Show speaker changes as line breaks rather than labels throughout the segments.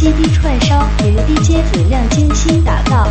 CD 串烧给 DJ 子亮精心打造。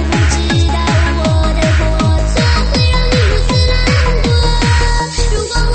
如果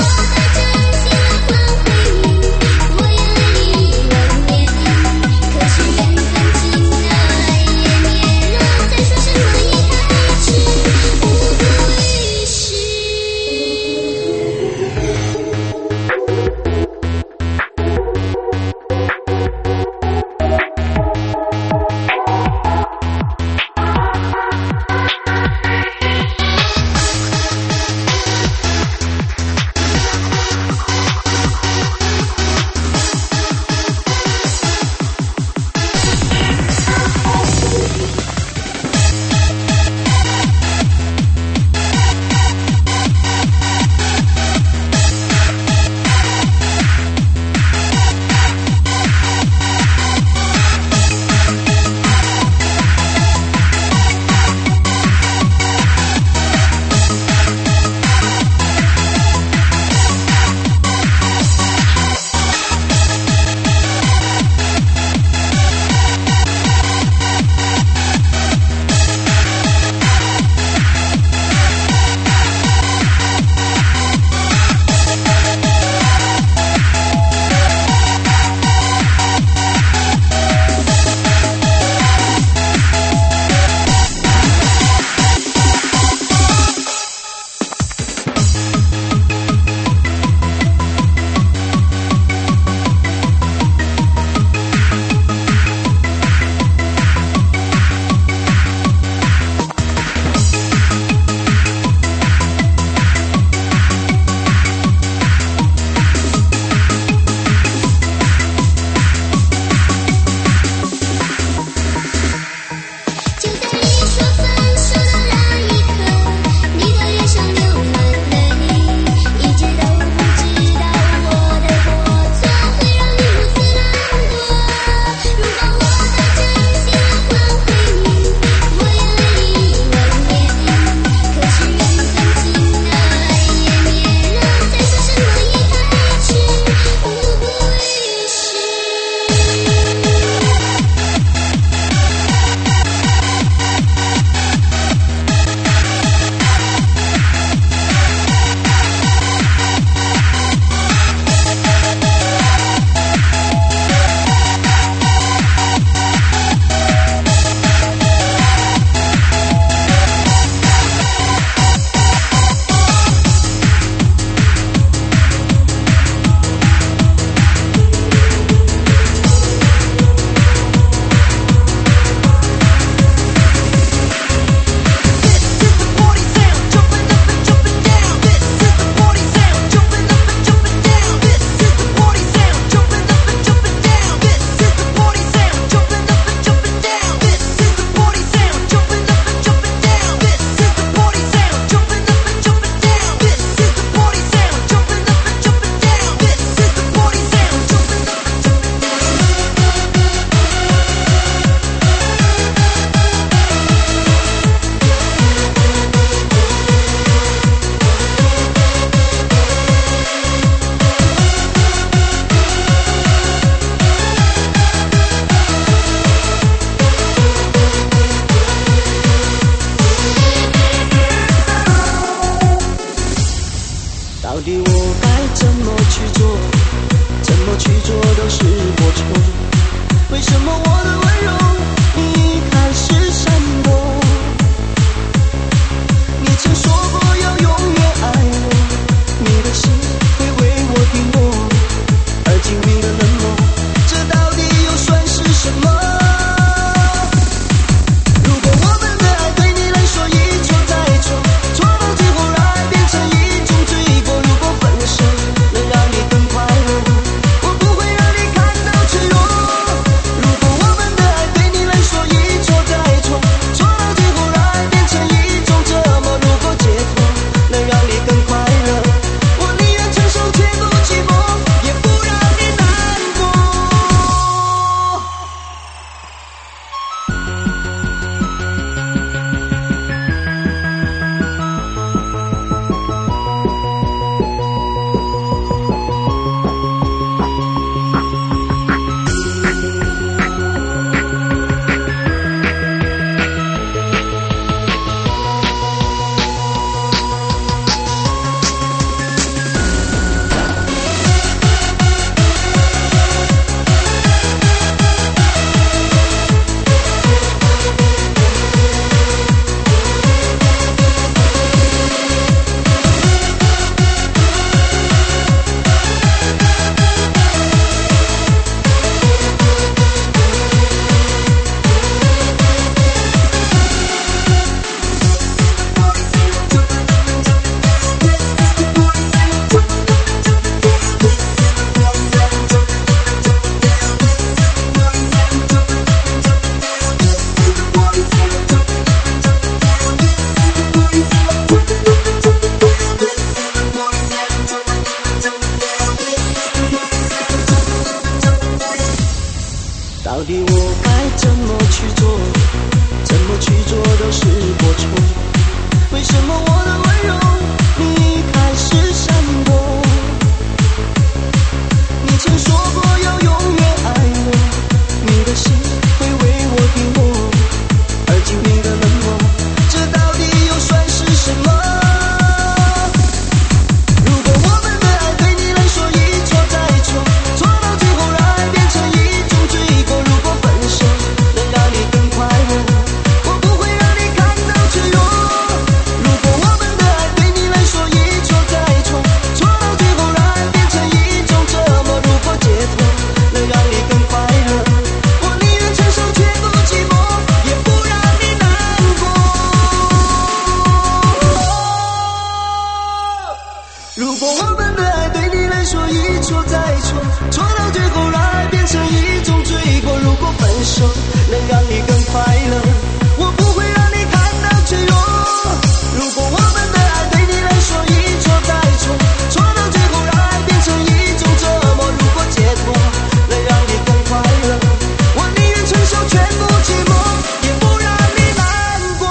到底我该怎么去做？怎么去做都是过错。为什么我的温柔你开始闪躲？你曾说过要永远爱我，你的心会为我停泊，而今你的冷漠，这到底又算是什么？如果我们的爱对你来说一错再错，错到最后让爱变成一种罪过。如果分手能让你更快乐，我不会让你感到脆弱。如果我们的爱对你来说一错再错，错到最后让爱变成一种折磨。如果解脱能让你更快乐，我宁愿承受全部寂寞，也不让你难过。到底我该怎么去做？怎么去做都是过错。为什么我的温柔你开始闪躲？你曾说过要永远爱我，你的心会为我停泊，而今你的冷漠，这到底又算是什么？如果我们的爱对你来说一错再错，错到最后让爱变成一种罪过。如果分手能让你更快乐，我不会让你感到脆弱。如果我们的爱对你来说一错再错，错到最后让爱变成一种折磨。如果解脱能让你更快乐，我宁愿承受全部寂寞，也不让你难过。如果我们的爱对你来说一错再错，错到最后让爱变成一种罪过。如果分手能让你更快乐，我不会让你感到脆弱。如果我们的爱对你来说一错再错，错到最后让爱变成一种折磨。如果解脱能让你更快乐，我宁愿承受全部寂寞，也不让你难过。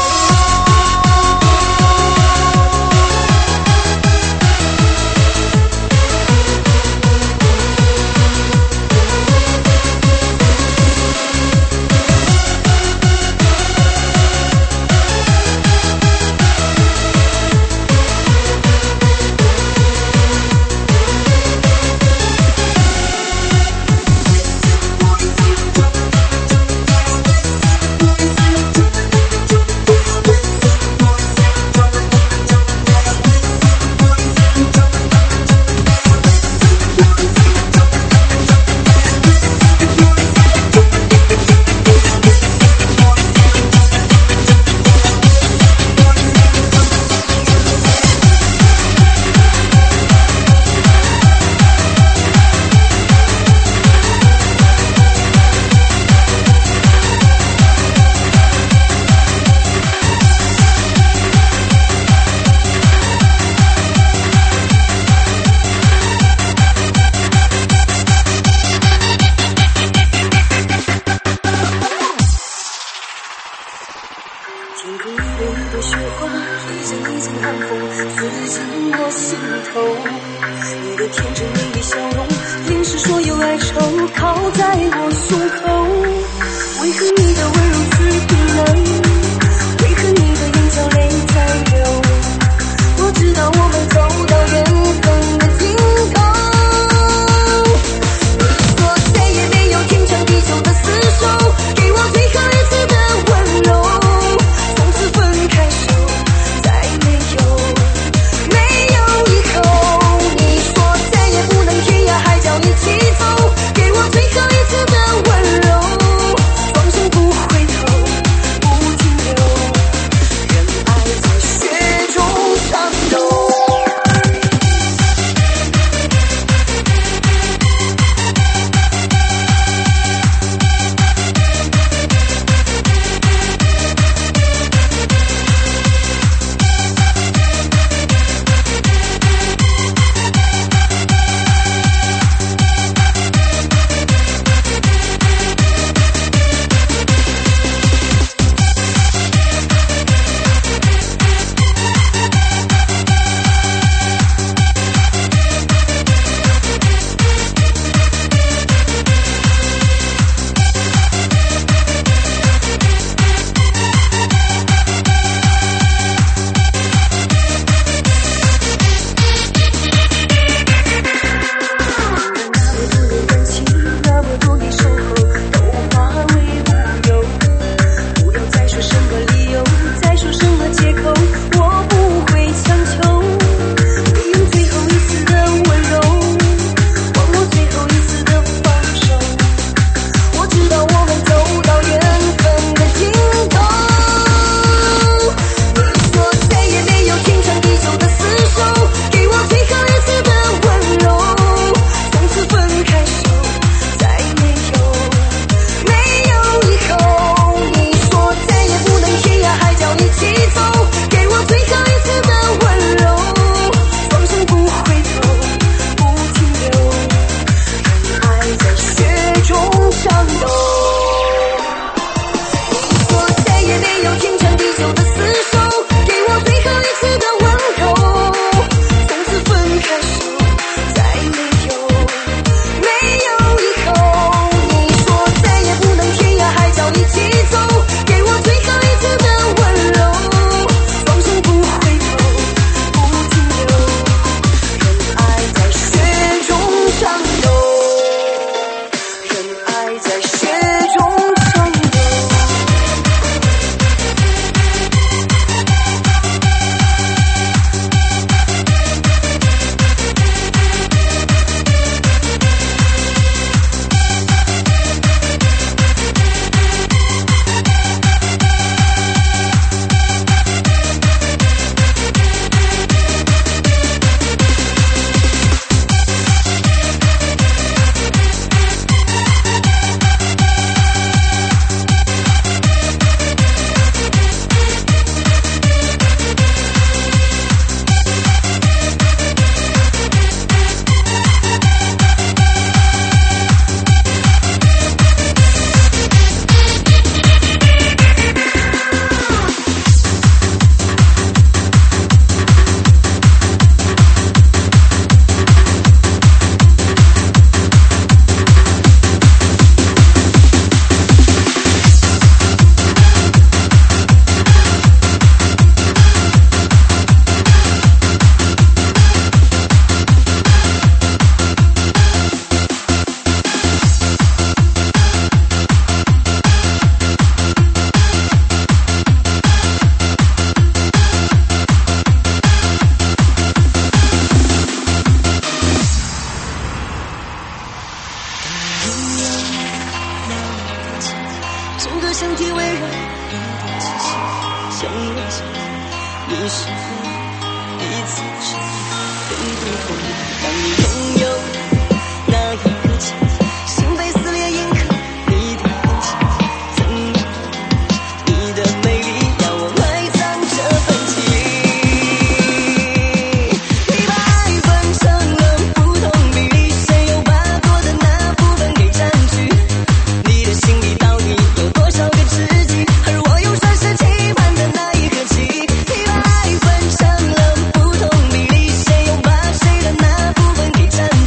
天空的一朵雪花，遇见一阵寒风，刺进我心头。你的天真，你的笑容，淋湿所有哀愁，靠在我胸口。为何你的温柔似冰冷？为何你的眼角泪在流？我知道我们走到远让一点气息像人间，你是我一次次更不同意，让你拥有那一刻起，心被撕裂印刻你的痕迹，怎样你的美丽让我埋葬这份记忆，100分成了不同比例，谁又把多的那部分给占据？你的心里到底有多少个知己？而我又算是期盼的那一颗棋，100分成了不同比例，谁又把谁的那部分给占据？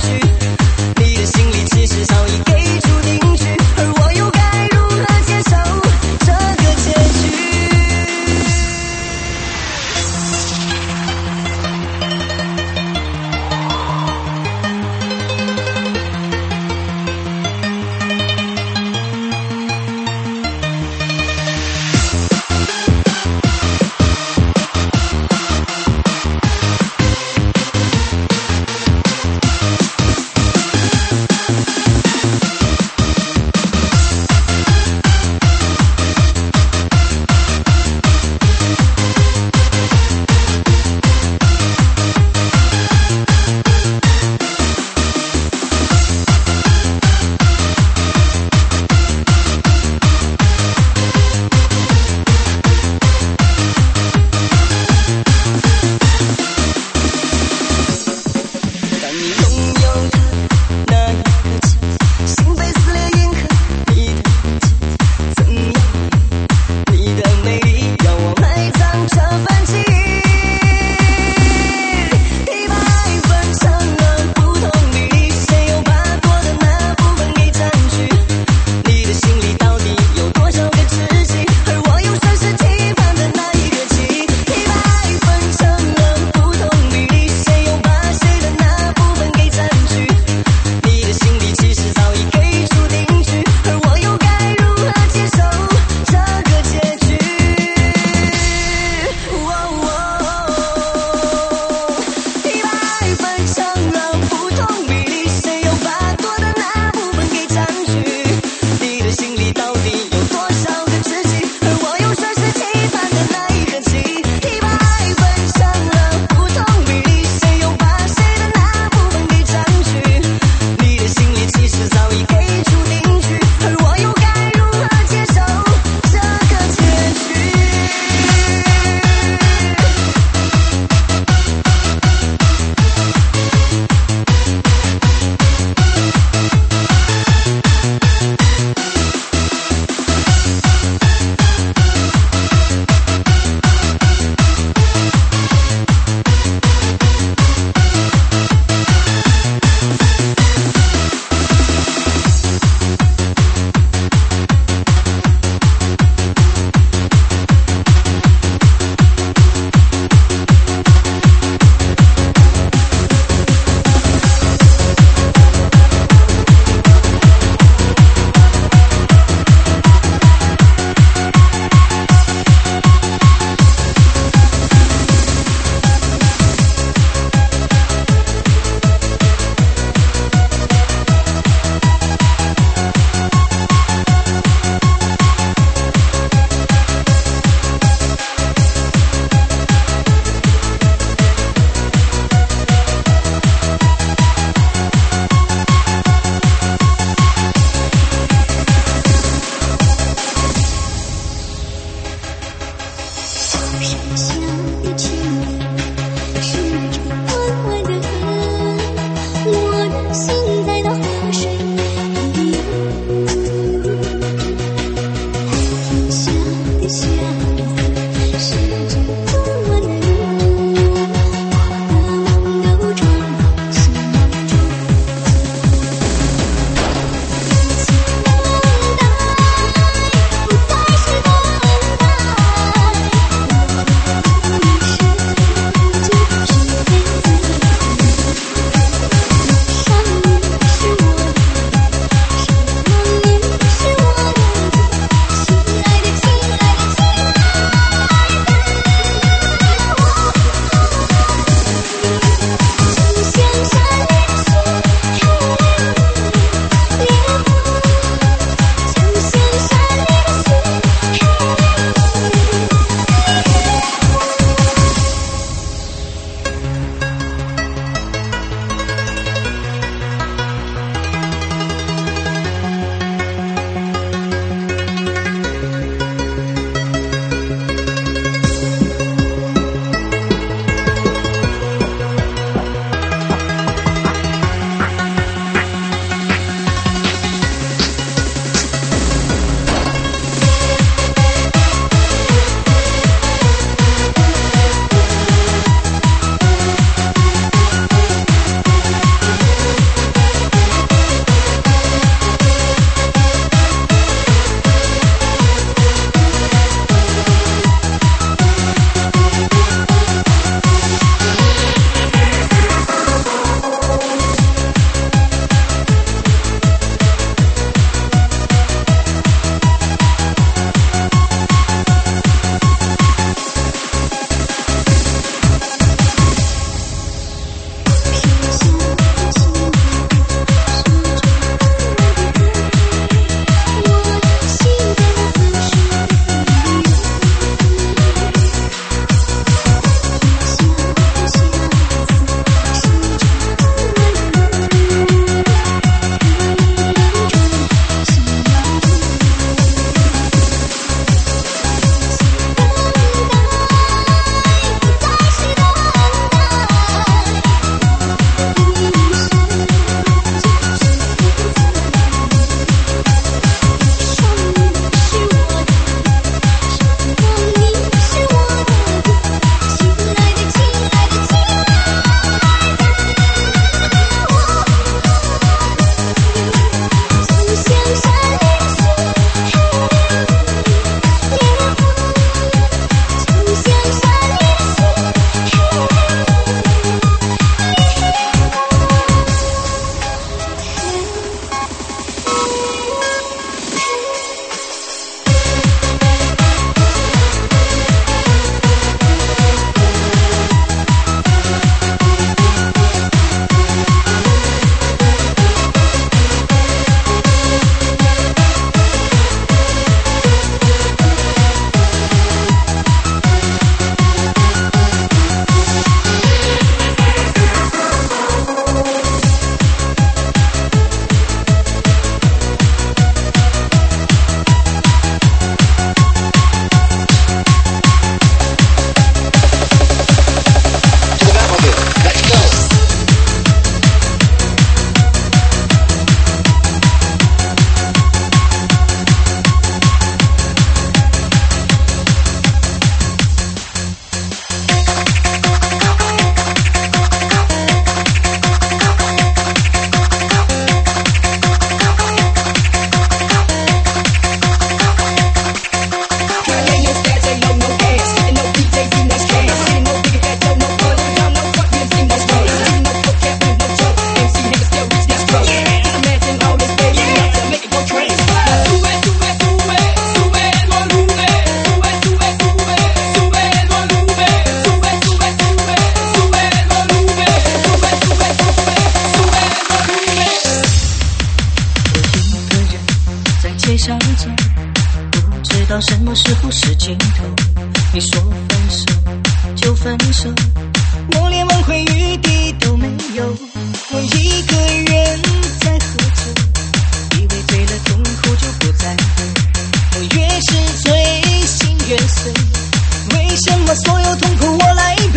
上走，不知道什么时候是尽头。你说分手就分手，我连挽回余地都没有。我一个人在喝酒，以为醉了痛苦就不再有。我越是醉心越碎，为什么所有痛苦我来背？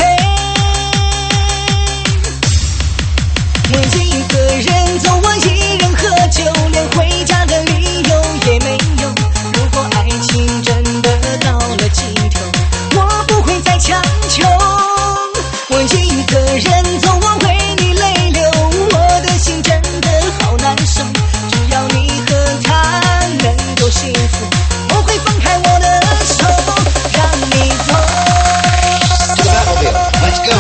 我一个人走，我一人喝酒，连回家的理由也没有。如果爱情真的到了尽头，我不会再强求。我一个人走，我为你泪流，我的心真的好难受。只要你和他能够幸福，我会放开我的手，让你走。
To the Batmobile, let's go.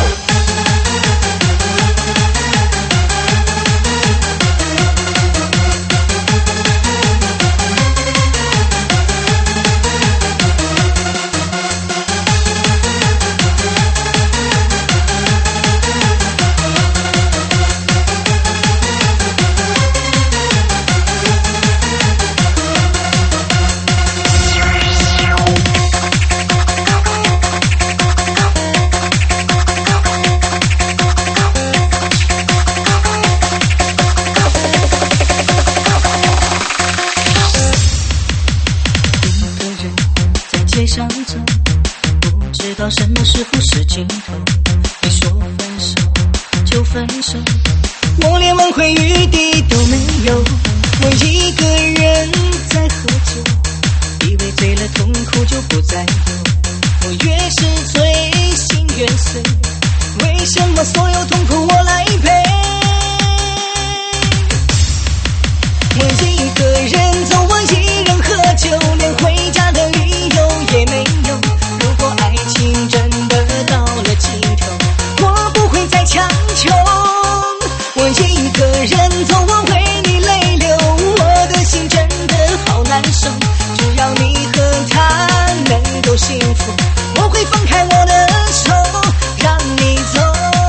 什么时候是尽头？你说分手就分手，我连挽回余地都没有。我一个人在喝酒，以为醉了痛苦就不再有。我越是醉心越碎，为什么所有痛苦我来背？我一个人走，我一人喝酒，连回家的理由也没有。如果爱情真的到了尽头，我不会再强求。我一个人走，我为你泪流，我的心真的好难受。只要你和他能够幸福，我会放开我的手，让你走。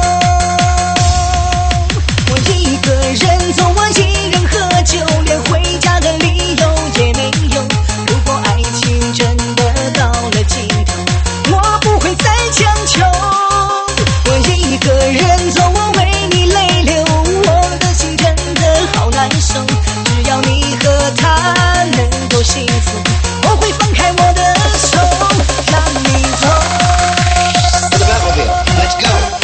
我一个人走，我一人喝酒，连回家的理由也没有。如果爱情真的到了尽头，我不会再强求。我一个人走，我为你泪流，我的心真的好难受。只要你和他能够幸福，我会放开我的手，让你走。
To the Batmobile, let's go.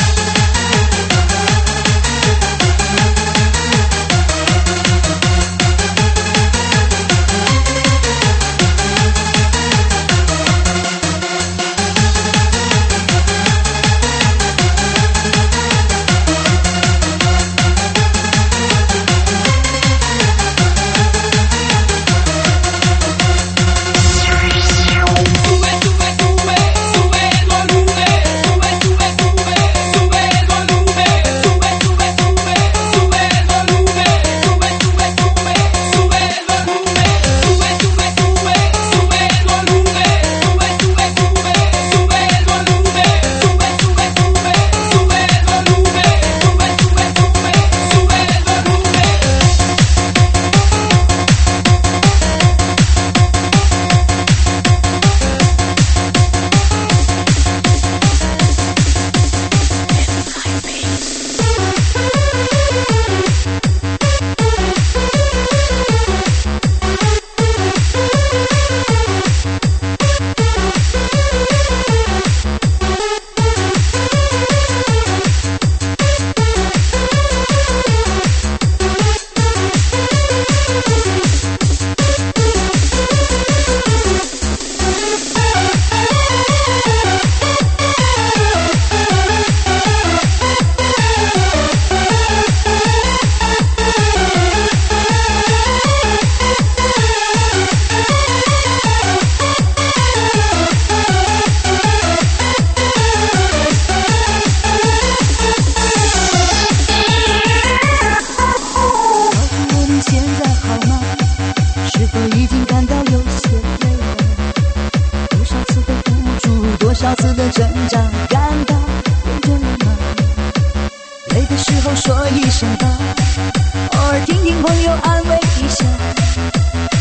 少次的挣扎，感到厌倦了吗？累的时候说一声吧，偶尔听听朋友安慰一下。多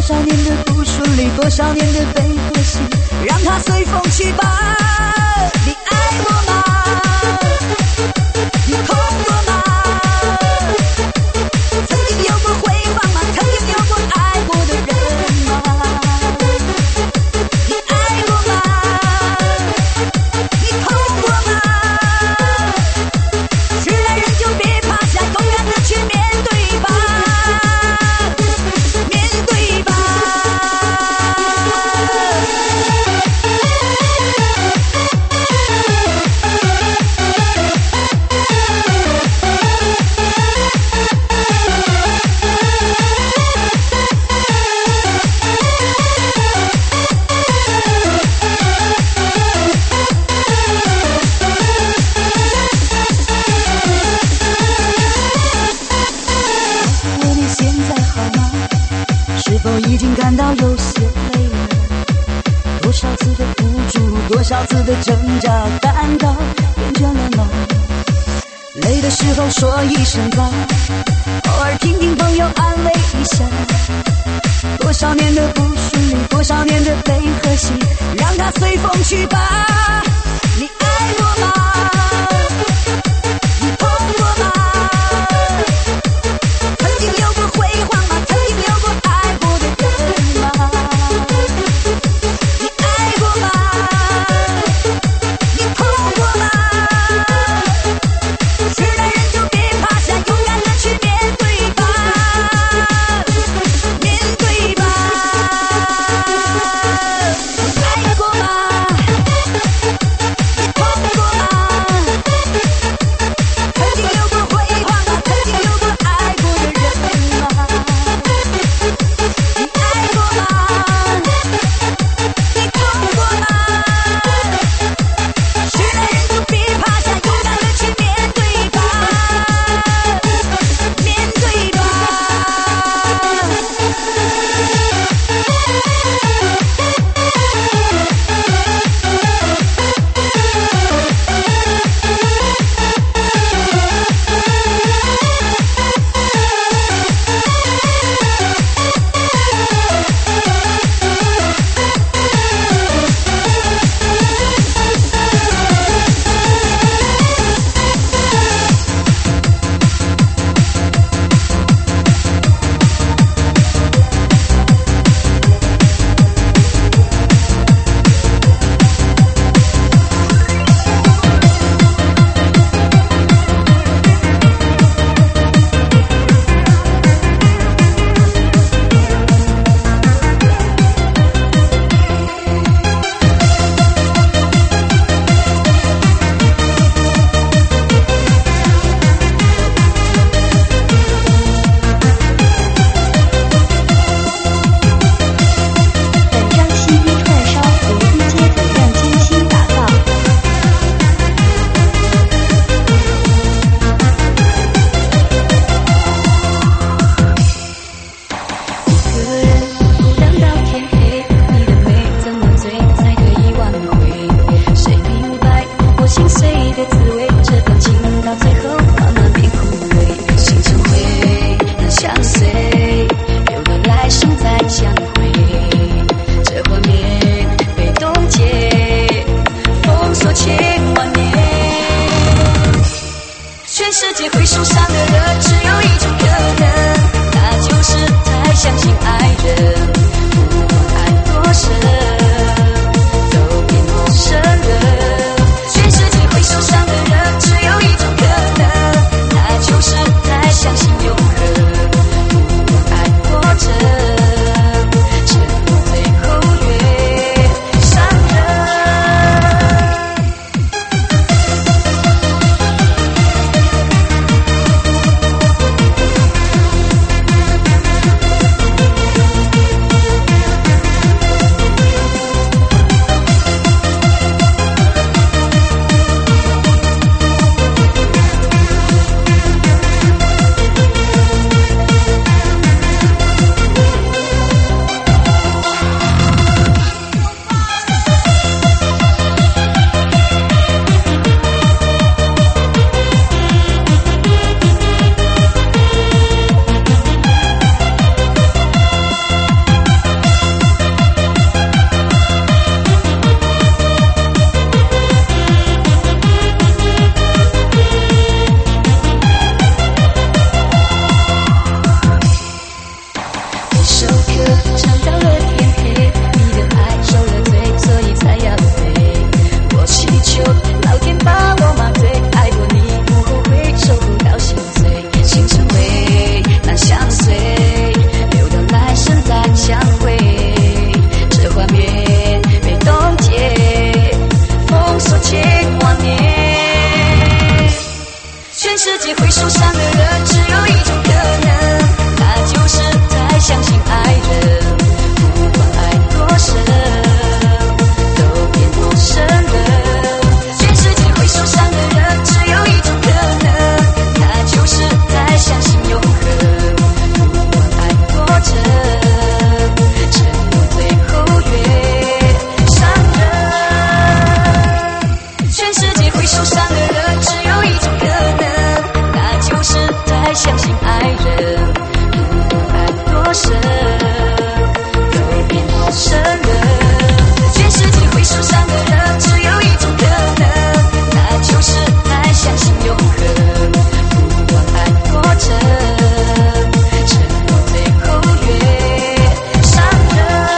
少年的不顺利，多少年的悲和喜，让它随风去吧。你爱我吗？你痛过吗？曾经有过辉煌吗？曾经有过爱过的人吗？你爱我吗？你痛过吗？是男人就别趴下，勇敢的去面对吧，面对吧。已经感到有些累了，多少次的付出，多少次的挣扎，感到厌倦了吗？累的时候说一声吧，偶尔听听朋友安慰一下。多少年的不顺利，多少年的悲和喜，让它随风去吧。你爱我吗？你痛过吗？曾经有过辉煌吗？曾经有过爱过的人吗？你爱过吗？你痛过吗？是男人就别趴下，勇敢的去面对吧，面对吧。你爱过吗？你痛过吗？曾经有过辉煌吗？曾经有过爱过的人吗？你爱过吗？你痛过吗？是男人就别趴下，勇敢的去面对吧，面对吧。
本张 CD 串烧由 DJ 粉亮精心打造。
一个人孤单到天黑，你的美怎么醉才可以挽回？谁明白我心碎的滋味？这段情到最后慢慢变枯萎，心成灰，难相随，留得来生再相会。这画面被冻结，封锁千万年。全世界会受伤的人，只有一种可能，那就是太相信爱人，不管爱多深，都变陌生人。全世界会受伤的人，只有一种可能，那就是太相信永恒，不管爱多真，承诺最后越伤人。 的人，只有一种可能，那就是太相信爱人。不管爱多深，都变陌生人。全世界会受伤的人，只有一种可能，那就是太相信永恒。不管爱多真，承诺最后越伤人。全世界会受伤的人，只有一种可能，那就是太相信爱人。不管爱多深，都变陌生人。全世界会受伤的人，只有一种可能，那就是太相信永恒。不管爱多真，承诺最后越伤人。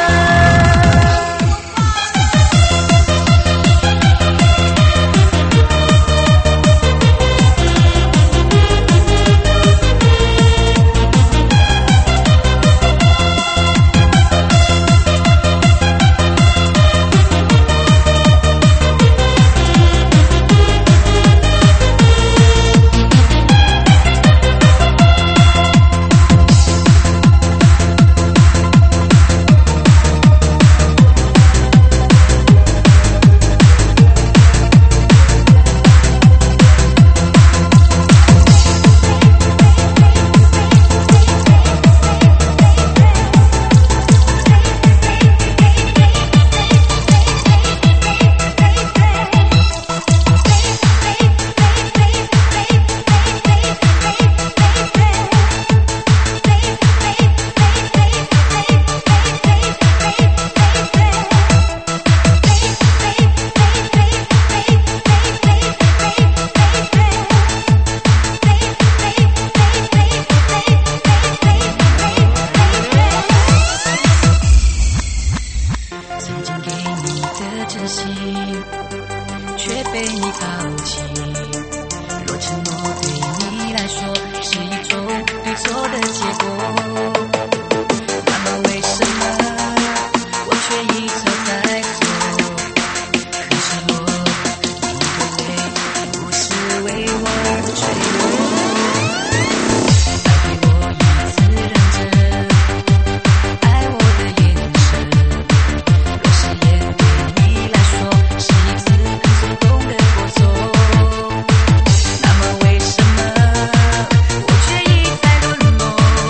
曾经给你的真心，却被你抛弃。若承诺对你来说是一种对错的结果，那么为什么我却一错再错？很失落，你的泪不是为我而坠落。再给我一次认真爱我的眼神，若誓言对你来说是一次很手动的过错，那么为什么我却一再沦落？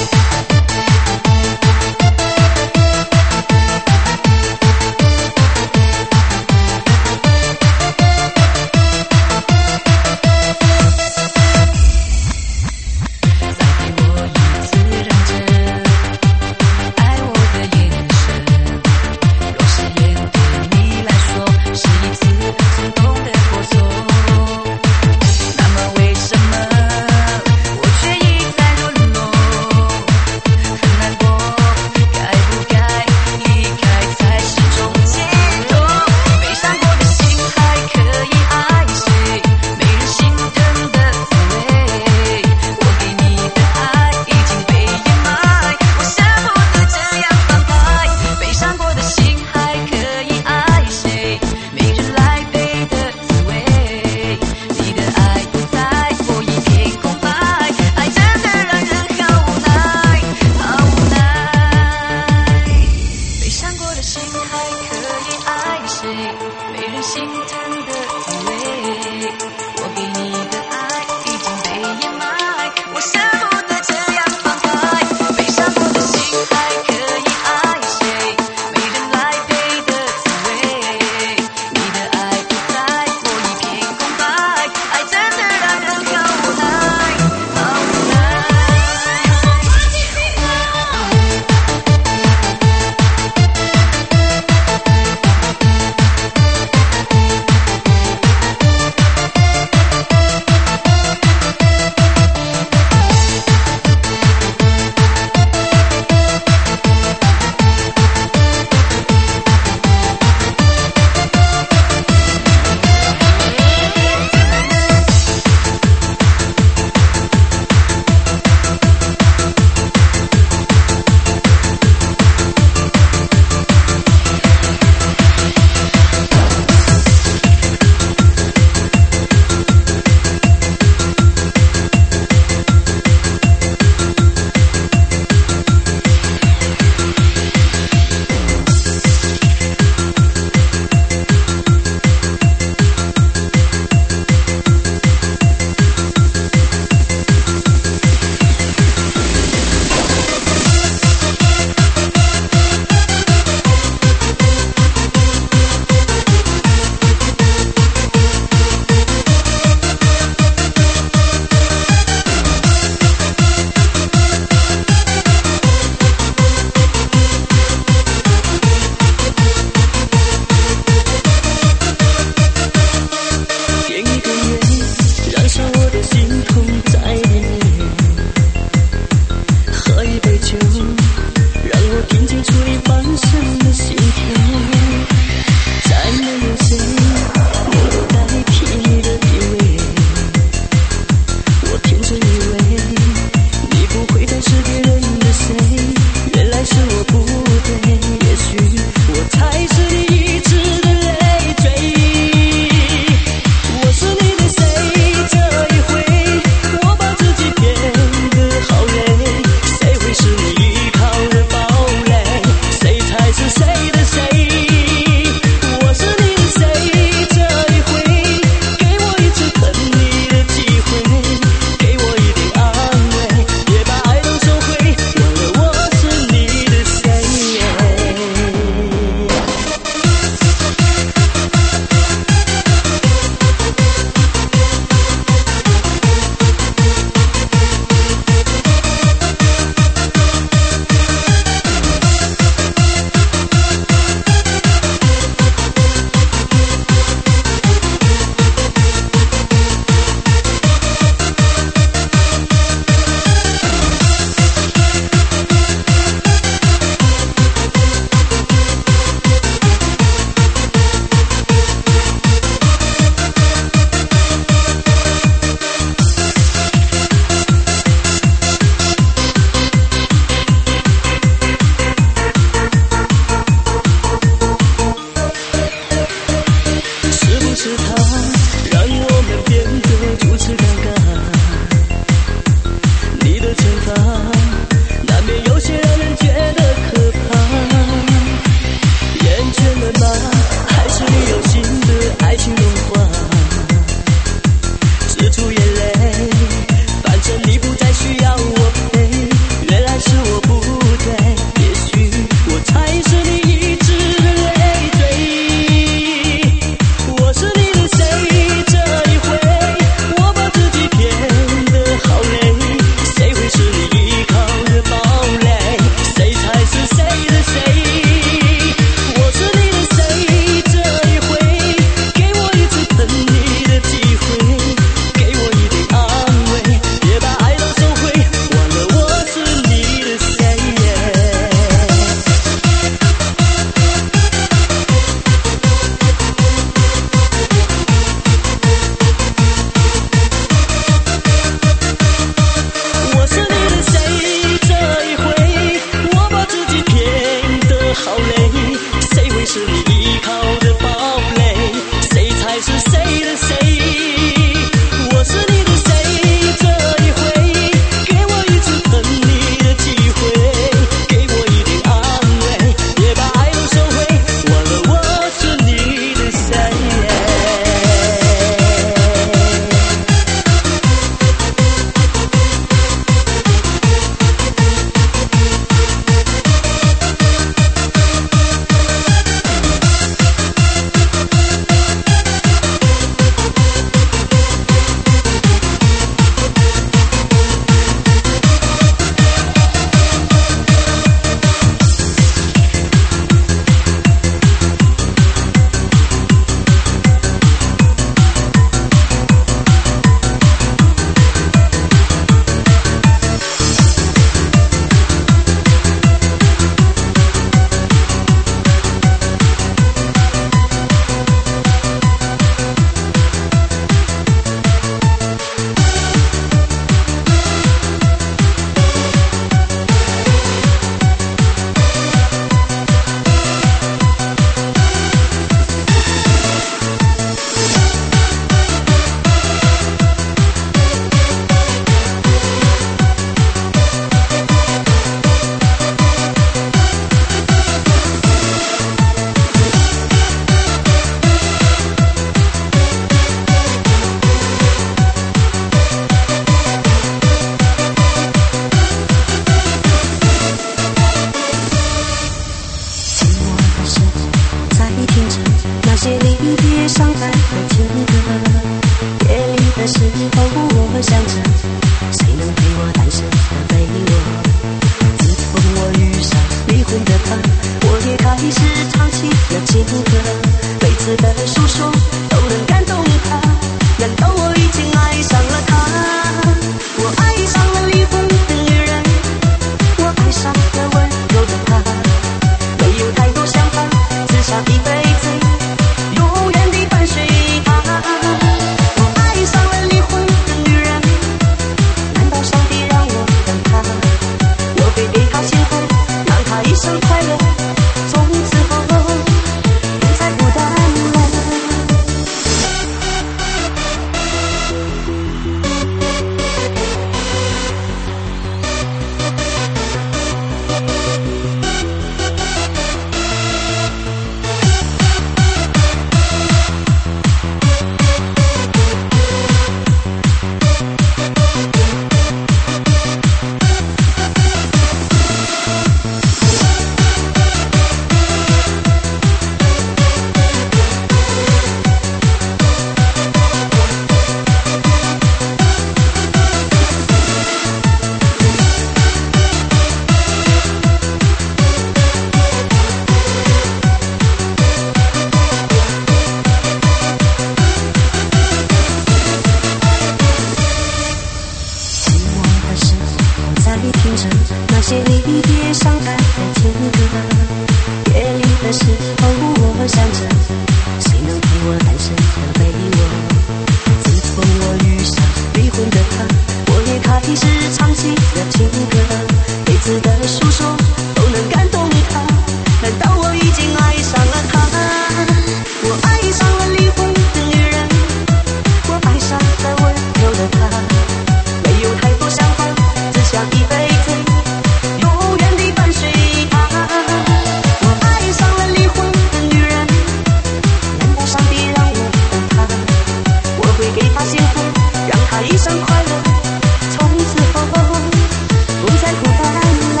的诉说都能感动他，难道我已经爱上了他？我爱上了离婚的女人，我爱上了温柔的她，没有太多想法，只想一辈子永远地伴随她。我爱上了离婚的女人，难道上帝让我等她？我会给她幸福，让她一生快乐，从此后不再孤单了。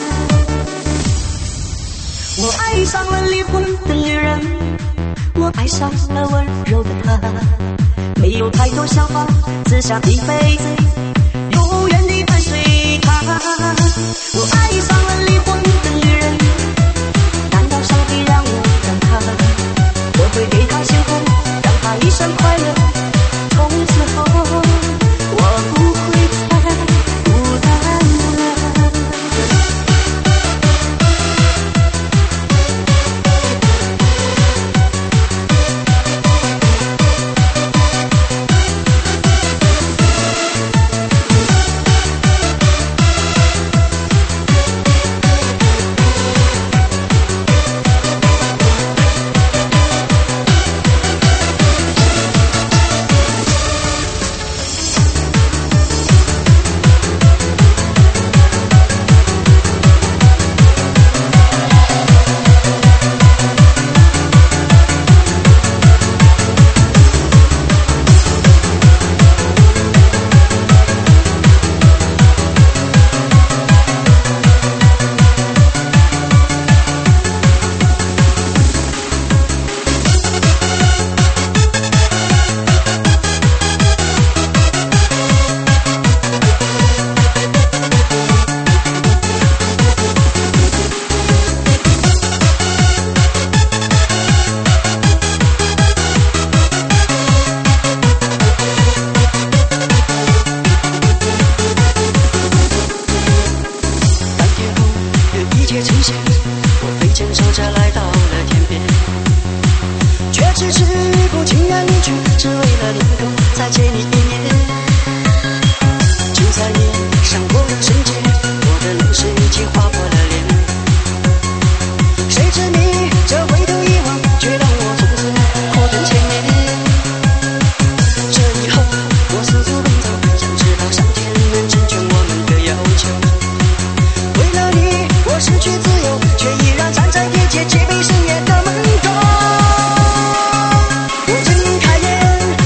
我爱上了离婚的女人，我爱上了温柔的她，没有太多想法，只想一辈子永远地伴随她。我爱上了离婚的女人，难道上帝让我等她？我会给她幸福，让她一生快乐，从此后我不会再孤单了。
我睁开眼。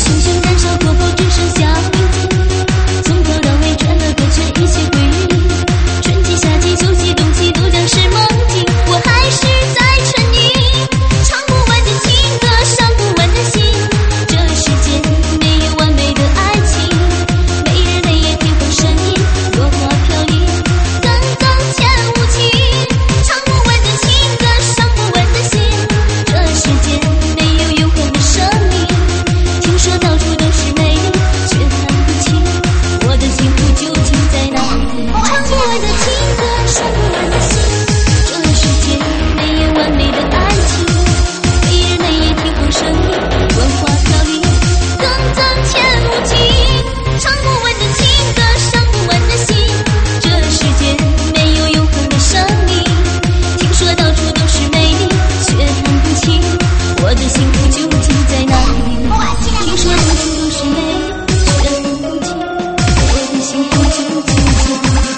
熊熊燃烧过后只剩下平静，从头到尾转了个圈，一切归零。春季、夏季、秋季、冬季都将是梦境，我还是在沉溺。唱不完的情歌，伤不完的心，这世界没有完美的爱情，每日泪眼听风声音，落花飘零，更增添无情。唱不完的情歌，伤不完的心，这世界没有永恒的生命。听说到处都是美丽，却看不清我的幸福究竟在哪里。唱不完的情歌，伤不完的心，这世界没有完美的爱情，每日泪眼听风声音，落花飘零，更增添无情。唱不完的情歌，伤不完的心，这世界没有永恒的生命。听说到处都是美丽，却看不清我的幸福究竟在哪里。听说到处都是美丽，却看不清我的幸福究竟在哪里。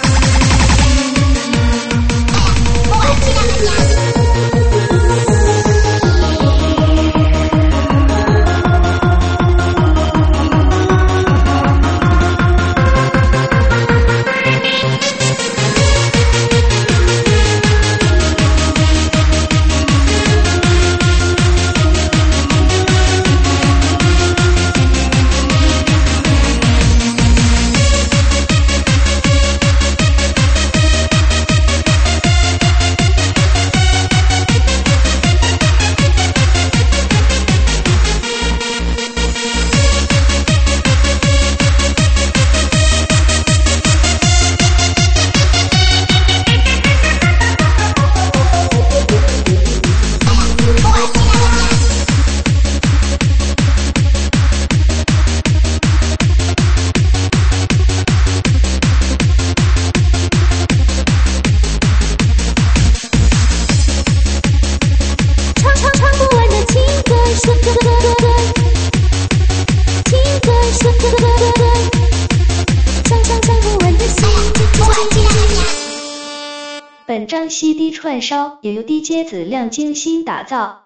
唱不完的情歌，说情歌说唱不完的心。
本张 CD 串烧也由 DJ 子亮精心打造。